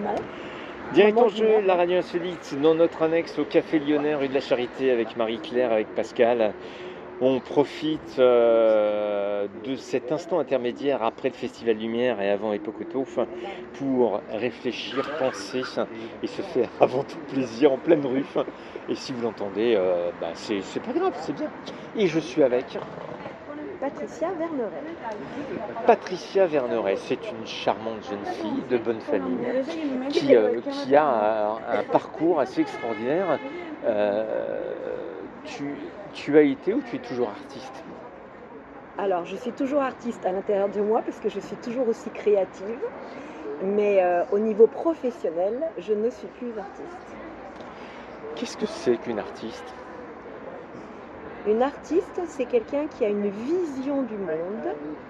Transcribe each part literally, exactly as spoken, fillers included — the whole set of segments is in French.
Non. Directeur Maman, de je jeu, m'aime. la radio insolite, dans notre annexe au Café Lyonnais, rue de la Charité, avec Marie-Claire, avec Pascal. On profite euh, de cet instant intermédiaire après le Festival Lumière et avant Epocoto pour réfléchir, penser et se faire avant tout plaisir en pleine rue. Et si vous l'entendez, euh, bah, c'est c'est pas grave, c'est bien. Et je suis avec Patricia Verneret. Patricia Verneret. C'est une charmante jeune fille de bonne famille qui, euh, qui a un, un parcours assez extraordinaire. Euh, tu, tu as été ou tu es toujours artiste? Alors, je suis toujours artiste à l'intérieur de moi parce que je suis toujours aussi créative, mais euh, au niveau professionnel, je ne suis plus artiste. Qu'est-ce que c'est qu'une artiste? Une artiste, c'est quelqu'un qui a une vision du monde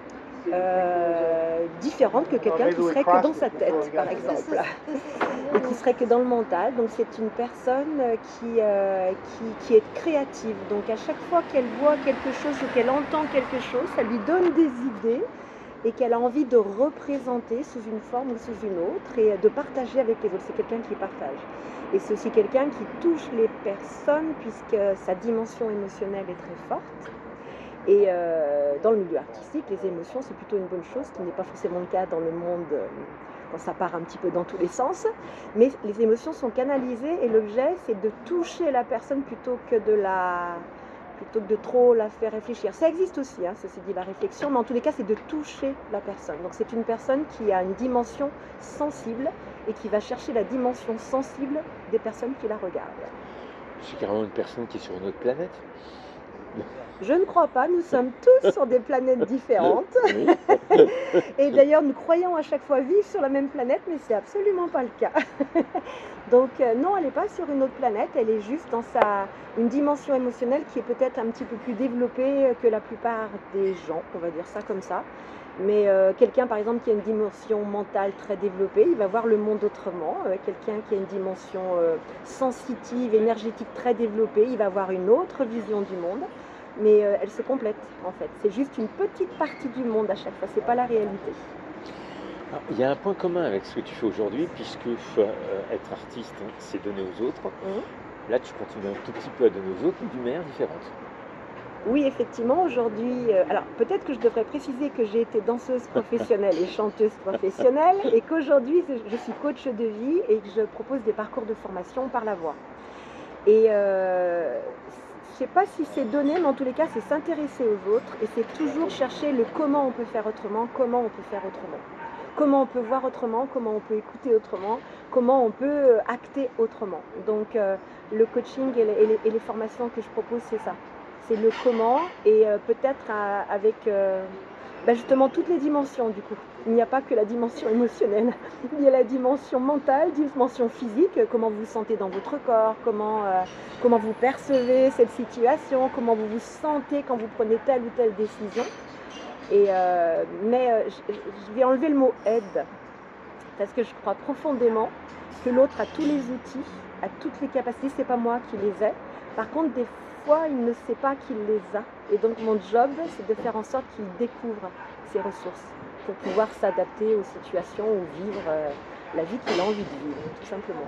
euh, différente que quelqu'un qui serait que dans sa tête, par exemple, et qui serait que dans le mental. Donc c'est une personne qui, euh, qui, qui est créative. Donc à chaque fois qu'elle voit quelque chose ou qu'elle entend quelque chose, ça lui donne des idées et qu'elle a envie de représenter sous une forme ou sous une autre et de partager avec les autres. C'est quelqu'un qui partage. Et c'est aussi quelqu'un qui touche les personnes puisque sa dimension émotionnelle est très forte. Et euh, dans le milieu artistique, les émotions, c'est plutôt une bonne chose, ce qui n'est pas forcément le cas dans le monde euh, quand ça part un petit peu dans tous les sens. Mais les émotions sont canalisées et l'objet, c'est de toucher la personne plutôt que de la... plutôt que de trop la faire réfléchir. Ça existe aussi, hein, ceci dit, la réflexion, mais en tous les cas, c'est de toucher la personne. Donc c'est une personne qui a une dimension sensible et qui va chercher la dimension sensible des personnes qui la regardent. C'est carrément une personne qui est sur une autre planète. Je ne crois pas, nous sommes tous sur des planètes différentes. Oui. Et d'ailleurs, nous croyons à chaque fois vivre sur la même planète, mais c'est absolument pas le cas. Donc euh, non, elle n'est pas sur une autre planète, elle est juste dans sa, une dimension émotionnelle qui est peut-être un petit peu plus développée que la plupart des gens, on va dire ça comme ça. Mais euh, quelqu'un par exemple qui a une dimension mentale très développée, il va voir le monde autrement. Euh, quelqu'un qui a une dimension euh, sensitive, énergétique très développée, il va avoir une autre vision du monde. Mais euh, elle se complète en fait. C'est juste une petite partie du monde à chaque fois, c'est pas la réalité. Alors, il y a un point commun avec ce que tu fais aujourd'hui, puisque euh, être artiste, hein, c'est donner aux autres. Mmh. Là, tu continues un tout petit peu à donner aux autres, mais d'une manière différente. Oui, effectivement, aujourd'hui, euh, alors peut-être que je devrais préciser que j'ai été danseuse professionnelle et chanteuse professionnelle, et qu'aujourd'hui, je suis coach de vie et que je propose des parcours de formation par la voix. Et euh, je ne sais pas si c'est donné, mais en tous les cas, c'est s'intéresser aux autres et c'est toujours chercher le comment on peut faire autrement, comment on peut faire autrement. Comment on peut voir autrement, comment on peut écouter autrement, comment on peut acter autrement. Donc euh, le coaching et les, et, les, et les formations que je propose, c'est ça. C'est le comment et euh, peut-être avec euh, ben justement toutes les dimensions du coup. Il n'y a pas que la dimension émotionnelle, il y a la dimension mentale, dimension physique, comment vous vous sentez dans votre corps, comment, euh, comment vous percevez cette situation, comment vous vous sentez quand vous prenez telle ou telle décision. Et euh, mais euh, je, je vais enlever le mot aide, parce que je crois profondément que l'autre a tous les outils, a toutes les capacités, c'est pas moi qui les ai. Par contre, des fois, il ne sait pas qu'il les a. Et donc mon job, c'est de faire en sorte qu'il découvre ses ressources pour pouvoir s'adapter aux situations ou vivre euh, la vie qu'il a envie de vivre, tout simplement.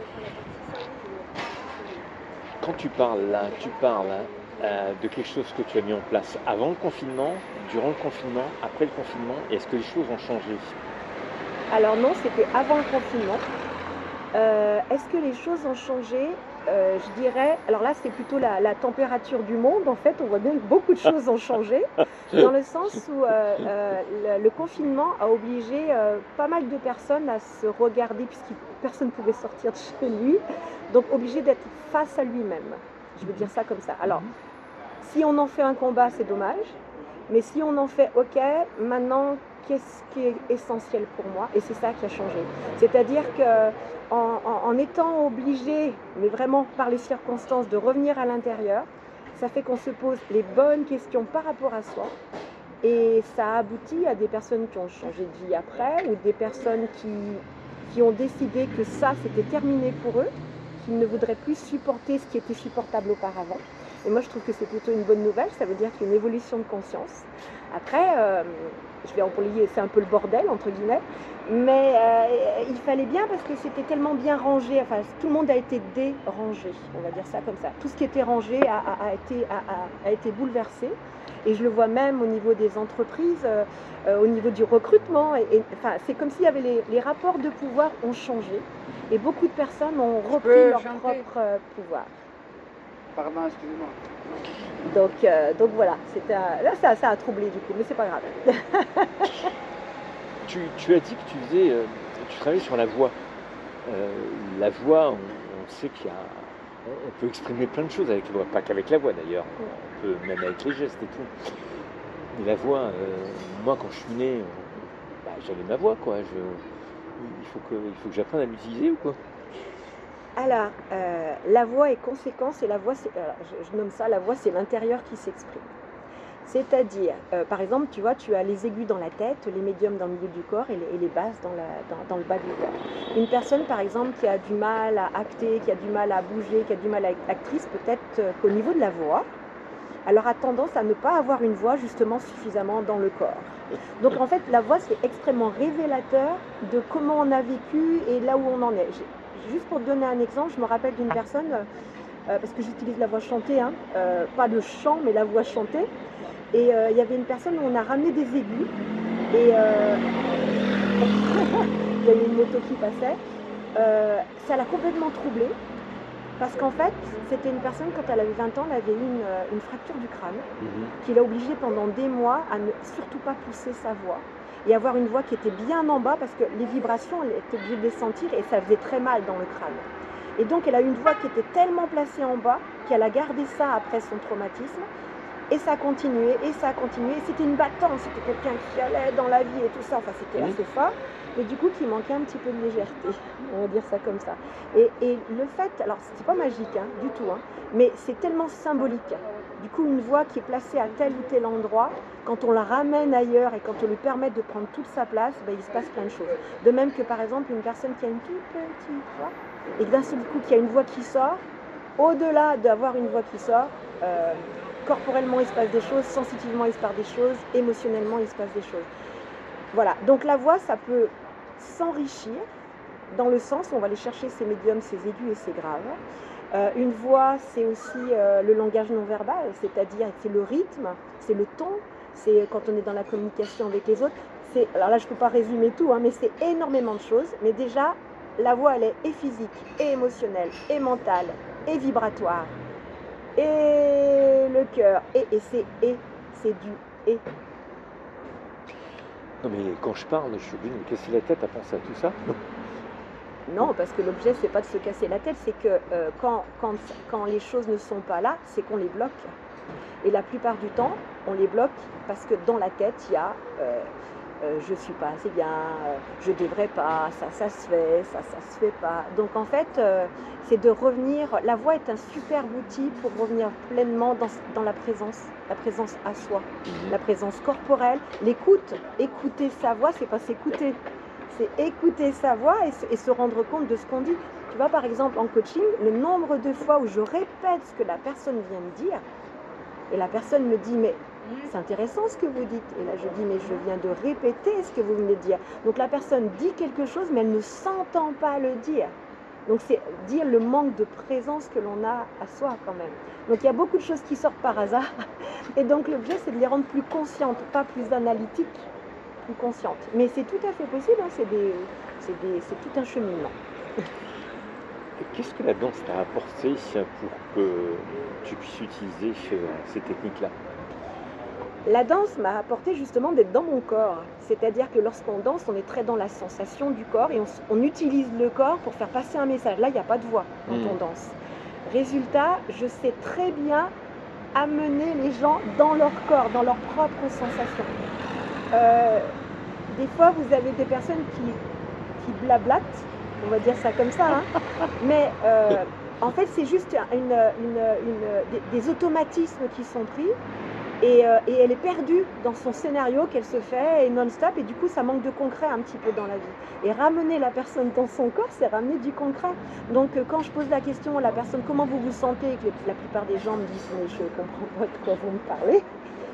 Quand tu parles là, tu parles euh, de quelque chose que tu as mis en place avant le confinement, durant le confinement, après le confinement, et est-ce que les choses ont changé? Alors non, c'était avant le confinement. Euh, est-ce que les choses ont changé? Euh, je dirais, alors là c'est plutôt la, la température du monde, en fait on voit bien que beaucoup de choses ont changé, dans le sens où euh, euh, le, le confinement a obligé euh, pas mal de personnes à se regarder, puisque personne ne pouvait sortir de chez lui, donc obligé d'être face à lui-même, je veux dire ça comme ça. Alors, si on en fait un combat, c'est dommage, mais si on en fait, ok, maintenant, qu'est-ce qui est essentiel pour moi? Et c'est ça qui a changé. C'est-à-dire que en, en, en étant obligé, mais vraiment par les circonstances, de revenir à l'intérieur, ça fait qu'on se pose les bonnes questions par rapport à soi. Et ça a abouti à des personnes qui ont changé de vie après, ou des personnes qui, qui ont décidé que ça, c'était terminé pour eux, qu'ils ne voudraient plus supporter ce qui était supportable auparavant. Et moi, je trouve que c'est plutôt une bonne nouvelle, ça veut dire qu'il y a une évolution de conscience. Après, euh, je vais employer, c'est un peu le bordel, entre guillemets, mais euh, il fallait bien parce que c'était tellement bien rangé, enfin tout le monde a été dérangé, on va dire ça comme ça. Tout ce qui était rangé a, a, a été, a, a, a été bouleversé. Et je le vois même au niveau des entreprises, euh, euh, au niveau du recrutement. Et, et, enfin, c'est comme s'il y avait les, les rapports de pouvoir ont changé. Et beaucoup de personnes ont repris leur chanter. propre euh, pouvoir. Pardon, excusez-moi. Donc, euh, donc voilà, un... là ça, ça a troublé du coup, mais c'est pas grave. tu, tu as dit que tu faisais, euh, tu travaillais sur la voix. Euh, la voix, on, on sait qu'il y a, on, on peut exprimer plein de choses avec la voix, pas qu'avec la voix d'ailleurs, on peut même avec les gestes et tout. Mais la voix, euh, moi quand je suis né, euh, bah, j'avais ma voix quoi. Je, il faut que, il faut que j'apprenne à l'utiliser ou quoi? Alors, euh, la voix est conséquence et la voix, c'est, alors, je, je nomme ça, la voix, c'est l'intérieur qui s'exprime. C'est-à-dire, euh, par exemple, tu vois, tu as les aigus dans la tête, les médiums dans le milieu du corps et les, et les basses dans, la, dans, dans le bas du corps. Une personne, par exemple, qui a du mal à acter, qui a du mal à bouger, qui a du mal à être actrice, peut-être euh, qu'au niveau de la voix, alors a tendance à ne pas avoir une voix justement suffisamment dans le corps. Donc en fait, la voix, c'est extrêmement révélateur de comment on a vécu et là où on en est. Juste pour te donner un exemple, je me rappelle d'une personne, euh, parce que j'utilise la voix chantée, hein, euh, pas le chant, mais la voix chantée. Et euh, il y avait une personne où on a ramené des aigus. Et euh... il y avait une moto qui passait. Euh, ça l'a complètement troublée. Parce qu'en fait, c'était une personne, quand elle avait vingt ans, elle avait eu une, une fracture du crâne, mmh. qui l'a obligée pendant des mois à ne surtout pas pousser sa voix. Et avoir une voix qui était bien en bas, parce que les vibrations, elle était obligée de les sentir et ça faisait très mal dans le crâne. Et donc, elle a eu une voix qui était tellement placée en bas qu'elle a gardé ça après son traumatisme. Et ça a continué, et ça a continué. C'était une battante, c'était quelqu'un qui allait dans la vie et tout ça. Enfin, c'était mmh. assez fort. Mais du coup, qui manquait un petit peu de légèreté. On va dire ça comme ça. Et, et le fait, alors, c'est pas magique, hein, du tout, hein, mais c'est tellement symbolique. Du coup, une voix qui est placée à tel ou tel endroit, quand on la ramène ailleurs et quand on lui permet de prendre toute sa place, ben, il se passe plein de choses. De même que, par exemple, une personne qui a une toute petite voix, et d'un seul coup, qui a une voix qui sort, au-delà d'avoir une voix qui sort, euh, corporellement, il se passe des choses, sensitivement, il se passe des choses, émotionnellement, il se passe des choses. Voilà, donc la voix, ça peut s'enrichir dans le sens où on va aller chercher ses médiums, ses aigus et ses graves. Euh, une voix, c'est aussi euh, le langage non verbal, c'est-à-dire c'est le rythme, c'est le ton, c'est quand on est dans la communication avec les autres. C'est, alors là, je ne peux pas résumer tout, hein, mais c'est énormément de choses. Mais déjà, la voix, elle est et physique, et émotionnelle, et mentale, et vibratoire. Et le cœur, et, et c'est et, c'est du et. Non mais quand je parle, je suis obligé de me casser la tête à penser à tout ça. Non, parce que l'objet, c'est pas de se casser la tête, c'est que euh, quand, quand, quand les choses ne sont pas là, c'est qu'on les bloque. Et la plupart du temps, on les bloque parce que dans la tête, il y a euh, euh, je suis pas assez bien, euh, je devrais pas, ça, ça se fait, ça, ça se fait pas. Donc en fait, euh, c'est de revenir. La voix est un superbe outil pour revenir pleinement dans, dans la présence, la présence à soi, la présence corporelle, l'écoute. Écouter sa voix, c'est pas s'écouter. C'est écouter sa voix et se, et se rendre compte de ce qu'on dit. Tu vois, par exemple, en coaching, le nombre de fois où je répète ce que la personne vient me dire, et la personne me dit, mais c'est intéressant ce que vous dites. Et là, je dis, mais je viens de répéter ce que vous venez de dire. Donc la personne dit quelque chose, mais elle ne s'entend pas le dire. Donc c'est dire le manque de présence que l'on a à soi quand même. Donc il y a beaucoup de choses qui sortent par hasard. Et donc l'objet, c'est de les rendre plus conscientes, pas plus analytiques, plus conscientes. Mais c'est tout à fait possible, hein, c'est, des, c'est, des, c'est tout un cheminement. Qu'est-ce que la danse t'a apporté pour que tu puisses utiliser ces techniques-là? La danse m'a apporté justement d'être dans mon corps. C'est-à-dire que lorsqu'on danse, on est très dans la sensation du corps et on, on utilise le corps pour faire passer un message. Là, il n'y a pas de voix quand mmh. on danse. Résultat, je sais très bien amener les gens dans leur corps, dans leurs propres sensations. Euh, des fois, vous avez des personnes qui, qui blablatent, on va dire ça comme ça, hein. Mais euh, en fait, c'est juste une, une, une, des, des automatismes qui sont pris. Et, euh, et elle est perdue dans son scénario qu'elle se fait et non-stop, et du coup ça manque de concret un petit peu dans la vie. Et ramener la personne dans son corps, c'est ramener du concret. Donc euh, quand je pose la question à la personne comment vous vous sentez, et que la plupart des gens me disent mais je ne comprends pas de quoi vous me parlez,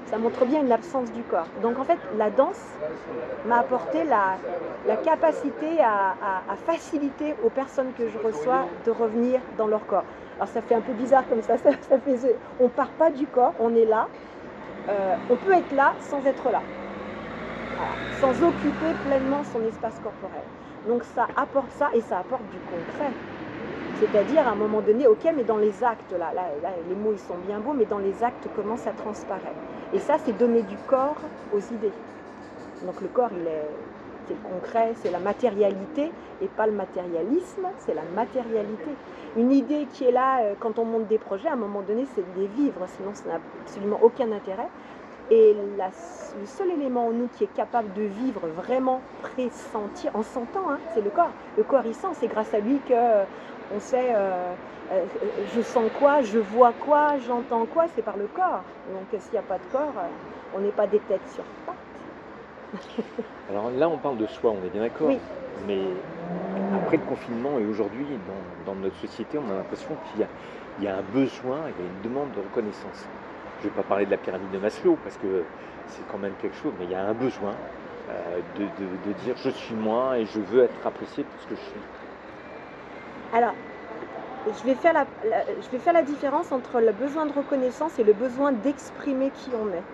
ça montre bien une absence du corps. Donc en fait, la danse m'a apporté la, la capacité à, à, à faciliter aux personnes que je reçois de revenir dans leur corps. Alors ça fait un peu bizarre comme ça, ça, ça fait, on ne part pas du corps, on est là. Euh, on peut être là sans être là, voilà, sans occuper pleinement son espace corporel. Donc ça apporte ça et ça apporte du concret. C'est-à-dire à un moment donné, ok, mais dans les actes, là, là, là, les mots ils sont bien beaux, mais dans les actes, comment ça transparaît. Et ça, c'est donner du corps aux idées. Donc le corps, il est, c'est le concret, c'est la matérialité, et pas le matérialisme, c'est la matérialité. Une idée qui est là, euh, quand on monte des projets, à un moment donné, c'est de les vivre, sinon ça n'a absolument aucun intérêt. Et la, le seul élément en nous qui est capable de vivre vraiment, pressentir, en sentant, hein, c'est le corps. Le corps, il sent, c'est grâce à lui que... Euh, on sait, euh, euh, je sens quoi, je vois quoi, j'entends quoi, c'est par le corps. Donc s'il n'y a pas de corps, euh, on n'est pas des têtes sur pattes. Alors là, on parle de soi, on est bien d'accord. Oui. Mais après le confinement et aujourd'hui, dans, dans notre société, on a l'impression qu'il y a, il y a un besoin, il y a une demande de reconnaissance. Je ne vais pas parler de la pyramide de Maslow parce que c'est quand même quelque chose, mais il y a un besoin euh, de, de, de dire je suis moi et je veux être apprécié pour ce que je suis. Alors, je vais, faire la, la, je vais faire la différence entre le besoin de reconnaissance et le besoin d'exprimer qui on est.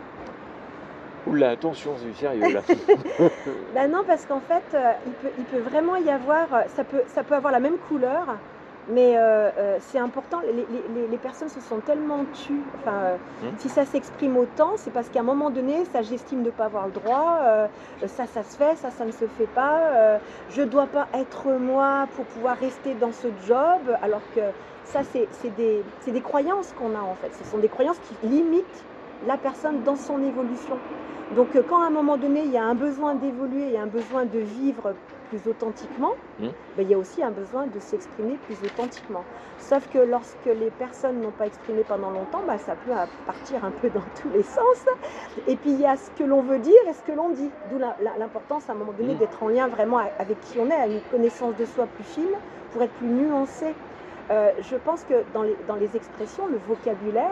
Oula, attention, c'est sérieux là. Ben non, parce qu'en fait, euh, il, peut, il peut vraiment y avoir, ça peut, ça peut avoir la même couleur, mais euh, euh, c'est important, les, les, les personnes se sont tellement tues, enfin, euh, Hum. si ça s'exprime autant, c'est parce qu'à un moment donné, ça j'estime de ne pas avoir le droit, euh, ça, ça se fait, ça, ça ne se fait pas, euh, je ne dois pas être moi pour pouvoir rester dans ce job, alors que ça, c'est c'est des, c'est des croyances qu'on a en fait, ce sont des croyances qui limitent la personne dans son évolution. Donc euh, quand à un moment donné, il y a un besoin d'évoluer, il y a un besoin de vivre plus authentiquement, Mmh. ben, il y a aussi un besoin de s'exprimer plus authentiquement. Sauf que lorsque les personnes n'ont pas exprimé pendant longtemps, ben, ça peut partir un peu dans tous les sens. Et puis il y a ce que l'on veut dire et ce que l'on dit. D'où l'importance à un moment donné Mmh. d'être en lien vraiment avec qui on est, à une connaissance de soi plus fine, pour être plus nuancé. Euh, je pense que dans les, dans les expressions, le vocabulaire,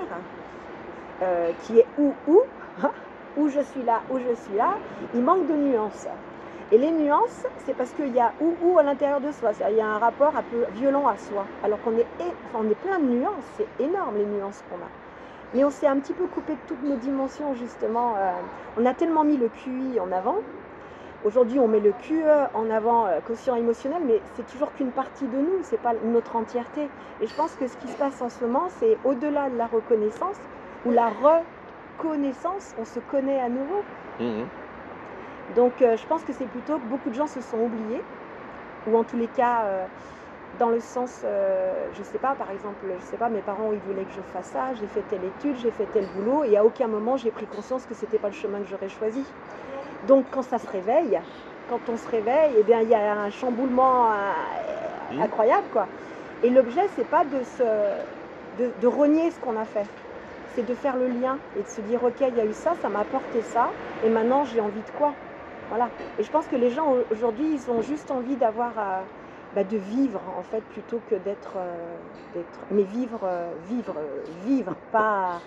euh, qui est ou ou, où je suis là, où je suis là, il manque de nuances. Et les nuances, c'est parce qu'il y a ou ou à l'intérieur de soi, c'est-à-dire il y a un rapport un peu violent à soi, alors qu'on est, enfin, on est plein de nuances, c'est énorme les nuances qu'on a. Mais on s'est un petit peu coupé de toutes nos dimensions justement, euh, on a tellement mis le Q I en avant, aujourd'hui on met le Q E en avant, euh, quotient émotionnel, mais c'est toujours qu'une partie de nous, c'est pas notre entièreté. Et je pense que ce qui se passe en ce moment, c'est au-delà de la reconnaissance, ou la reconnaissance, on se connaît à nouveau. Mmh. Donc euh, je pense que c'est plutôt que beaucoup de gens se sont oubliés, ou en tous les cas, euh, dans le sens, euh, je sais pas, par exemple, je sais pas, mes parents ils voulaient que je fasse ça, j'ai fait telle étude, j'ai fait tel boulot, et à aucun moment j'ai pris conscience que c'était pas le chemin que j'aurais choisi. Donc quand ça se réveille, quand on se réveille, eh bien il y a un chamboulement euh, Mmh. incroyable, quoi. Et l'objet, c'est pas de, se, de, de renier ce qu'on a fait. C'est de faire le lien et de se dire ok, il y a eu ça, ça m'a apporté ça, et maintenant j'ai envie de quoi. Voilà. Et je pense que les gens aujourd'hui, ils ont juste envie d'avoir, euh, bah, de vivre en fait, plutôt que d'être, euh, d'être, mais vivre, euh, vivre, euh, vivre, pas,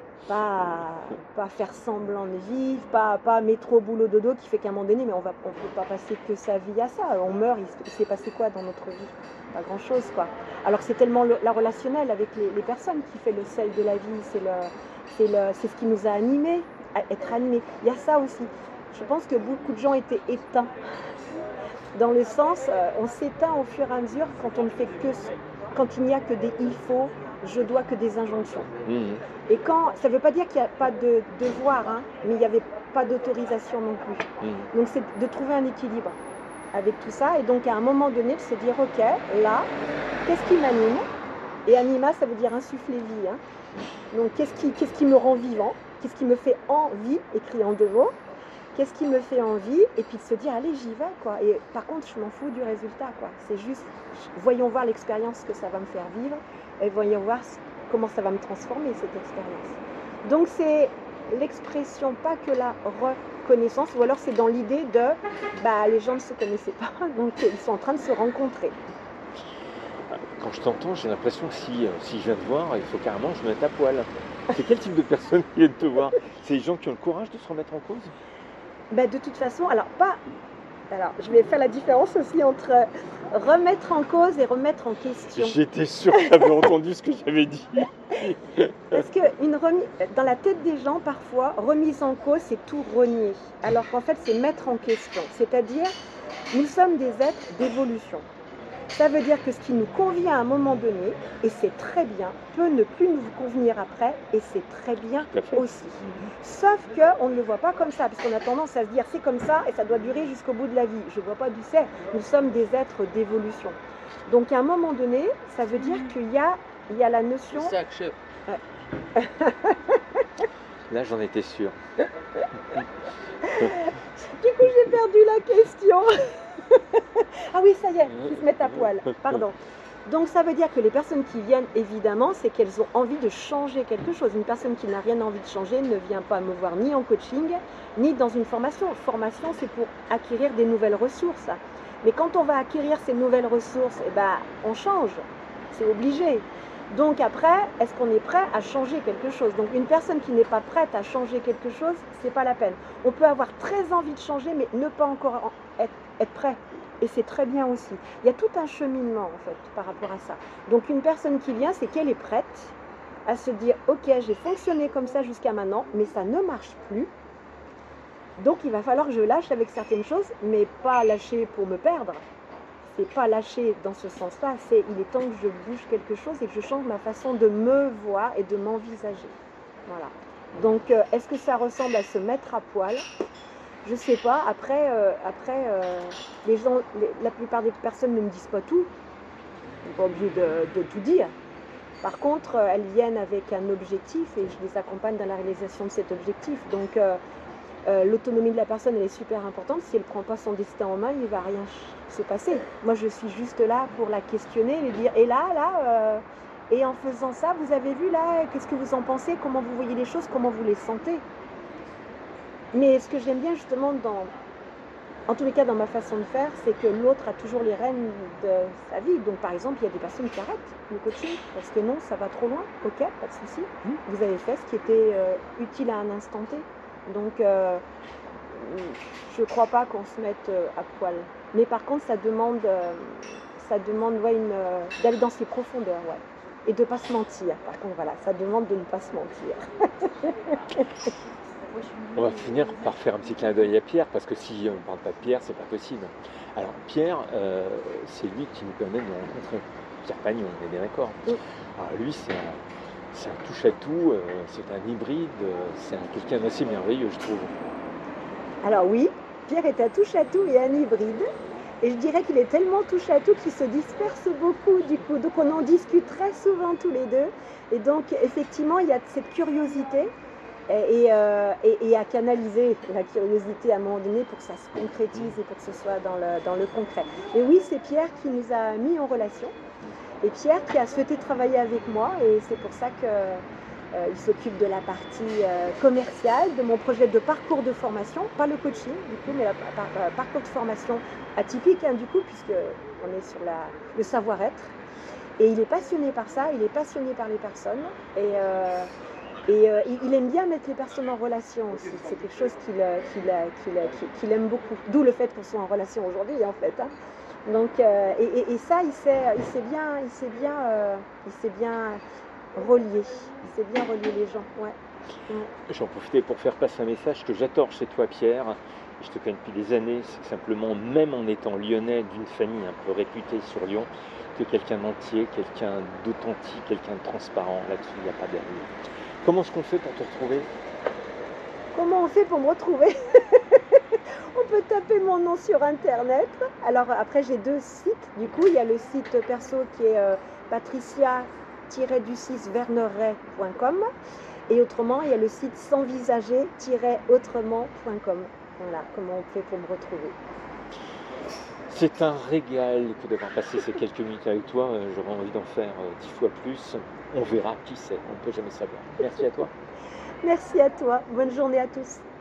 pas, pas faire semblant de vivre, pas, pas métro boulot dodo qui fait qu'à un moment donné, mais on va, on peut pas passer que sa vie à ça. On meurt, il, il s'est passé quoi dans notre vie? Pas grand chose, quoi. Alors que c'est tellement le, la relationnelle avec les, les personnes qui fait le sel de la vie, c'est le, c'est le, c'est ce qui nous a animés, à être animés. Il y a ça aussi. Je pense que beaucoup de gens étaient éteints. Dans le sens, euh, on s'éteint au fur et à mesure quand on ne fait que, quand il n'y a que des il faut, je dois, que des injonctions. Mmh. Et quand, ça ne veut pas dire qu'il n'y a pas de devoir, hein, mais il n'y avait pas d'autorisation non plus. Mmh. Donc c'est de trouver un équilibre avec tout ça, et donc à un moment donné de se dire ok, là, qu'est-ce qui m'anime? Et anima, ça veut dire insuffler vie, hein. Donc qu'est-ce qui, qu'est-ce qui me rend vivant? Qu'est-ce qui me fait envie, écrit en deux mots? Qu'est-ce qui me fait envie? Et puis de se dire allez, j'y vais, quoi. Et par contre, je m'en fous du résultat, quoi. C'est juste, voyons voir l'expérience que ça va me faire vivre, et voyons voir comment ça va me transformer, cette expérience. Donc c'est l'expression, pas que la reconnaissance, ou alors c'est dans l'idée de bah les gens ne se connaissaient pas, donc ils sont en train de se rencontrer. Quand je t'entends, j'ai l'impression que si, si je viens te voir, il faut carrément que je me mette à poil. C'est quel type de personnes qui viennent te voir? C'est les gens qui ont le courage de se remettre en cause? Ben, de toute façon, alors pas. Alors, je vais faire la différence aussi entre remettre en cause et remettre en question. J'étais sûr que tu avais entendu ce que j'avais dit. Parce que une remise, dans la tête des gens, parfois, remise en cause, c'est tout renier. Alors qu'en fait, c'est mettre en question. C'est-à-dire, nous sommes des êtres d'évolution. Ça veut dire que ce qui nous convient à un moment donné, et c'est très bien, peut ne plus nous convenir après, et c'est très bien aussi. Sauf qu'on ne le voit pas comme ça, parce qu'on a tendance à se dire c'est comme ça, et ça doit durer jusqu'au bout de la vie. Je ne vois pas d'où c'est. Nous sommes des êtres d'évolution. Donc à un moment donné, ça veut dire qu'il y a, il y a la notion... C'est ça que je... Ouais. Là, j'en étais sûr. Du coup, j'ai perdu la question. Ah oui, ça y est, ils se mettent à poil. Pardon. Donc ça veut dire que les personnes qui viennent, évidemment, c'est qu'elles ont envie de changer quelque chose. Une personne qui n'a rien envie de changer ne vient pas me voir ni en coaching, ni dans une formation. Formation, c'est pour acquérir des nouvelles ressources. Mais quand on va acquérir ces nouvelles ressources, eh ben, on change. C'est obligé. Donc après, est-ce qu'on est prêt à changer quelque chose? Donc une personne qui n'est pas prête à changer quelque chose, c'est pas la peine. On peut avoir très envie de changer, mais ne pas encore être, être prêt. Et c'est très bien aussi. Il y a tout un cheminement en fait par rapport à ça. Donc une personne qui vient, c'est qu'elle est prête à se dire « Ok, j'ai fonctionné comme ça jusqu'à maintenant, mais ça ne marche plus. Donc il va falloir que je lâche avec certaines choses, mais pas lâcher pour me perdre. C'est pas lâcher dans ce sens-là, c'est il est temps que je bouge quelque chose et que je change ma façon de me voir et de m'envisager. » Voilà. Donc euh, est-ce que ça ressemble à se mettre à poil? Je sais pas. Après, euh, après euh, les gens, les, la plupart des personnes ne me disent pas tout. Ils sont pas obligés de, de tout dire. Par contre, euh, elles viennent avec un objectif et je les accompagne dans la réalisation de cet objectif. Donc, euh, euh, l'autonomie de la personne, elle est super importante. Si elle ne prend pas son destin en main, il ne va rien se passer. Moi, je suis juste là pour la questionner, lui dire, et là, là, euh, et en faisant ça, vous avez vu là, qu'est-ce que vous en pensez? Comment vous voyez les choses? Comment vous les sentez? Mais ce que j'aime bien justement, dans, en tous les cas dans ma façon de faire, c'est que l'autre a toujours les rênes de sa vie. Donc par exemple, il y a des personnes qui arrêtent le coaching parce que non, ça va trop loin. Ok, pas de souci. Vous avez fait ce qui était euh, utile à un instant T. Donc euh, je ne crois pas qu'on se mette euh, à poil. Mais par contre, ça demande, euh, ça demande ouais, une, euh, d'aller dans ses profondeurs. Ouais. Et de ne pas se mentir. Par contre, voilà, ça demande de ne pas se mentir. On va finir par faire un petit clin d'œil à Pierre, parce que si on ne parle pas de Pierre, c'est pas possible. Alors Pierre, euh, c'est lui qui nous permet de nous rencontrer. Pierre Pagnon, on est bien d'accord. Oui. Alors lui, c'est un, c'est un touche-à-tout, euh, c'est un hybride, euh, c'est un, quelqu'un d'assez merveilleux, je trouve. Alors oui, Pierre est un touche-à-tout et un hybride. Et je dirais qu'il est tellement touche-à-tout qu'il se disperse beaucoup du coup. Donc on en discute très souvent tous les deux. Et donc effectivement, il y a cette curiosité. Et, euh, et, et à canaliser la curiosité à un moment donné pour que ça se concrétise et pour que ce soit dans le, dans le concret. Et oui, c'est Pierre qui nous a mis en relation et Pierre qui a souhaité travailler avec moi et c'est pour ça qu'il euh, s'occupe de la partie euh, commerciale de mon projet de parcours de formation, pas le coaching du coup, mais le par, par, parcours de formation atypique hein, du coup, puisqu'on est sur la, le savoir-être. Et il est passionné par ça, il est passionné par les personnes et euh, Et euh, il aime bien mettre les personnes en relation aussi. C'est quelque chose qu'il qu'il, qu'il, qu'il, qu'il aime beaucoup. D'où le fait qu'on soit en relation aujourd'hui, en fait. Hein. Donc, euh, et, et, et ça, il sait, il sait bien, il sait bien, euh, il sait bien relier. Il sait bien relier les gens. Ouais. Ouais. J'en profitais pour faire passer un message que j'adore chez toi, Pierre. Je te connais depuis des années. C'est simplement, même en étant lyonnais, d'une famille un peu réputée sur Lyon, que quelqu'un d'entier, quelqu'un d'authentique, quelqu'un de transparent. Là-dessus, il n'y a pas d'erreur. Comment est-ce qu'on fait pour te retrouver? Comment on fait pour me retrouver? On peut taper mon nom sur internet. Alors après j'ai deux sites. Du coup il y a le site perso qui est euh, patricia tiret du six verneret point com et autrement il y a le site s'envisager tiret autrement point com. Voilà comment on fait pour me retrouver. C'est un régal d'avoir passé ces quelques minutes avec toi. J'aurais envie d'en faire dix fois plus. On verra, qui sait, on ne peut jamais savoir. Merci à toi. Merci à toi. Bonne journée à tous.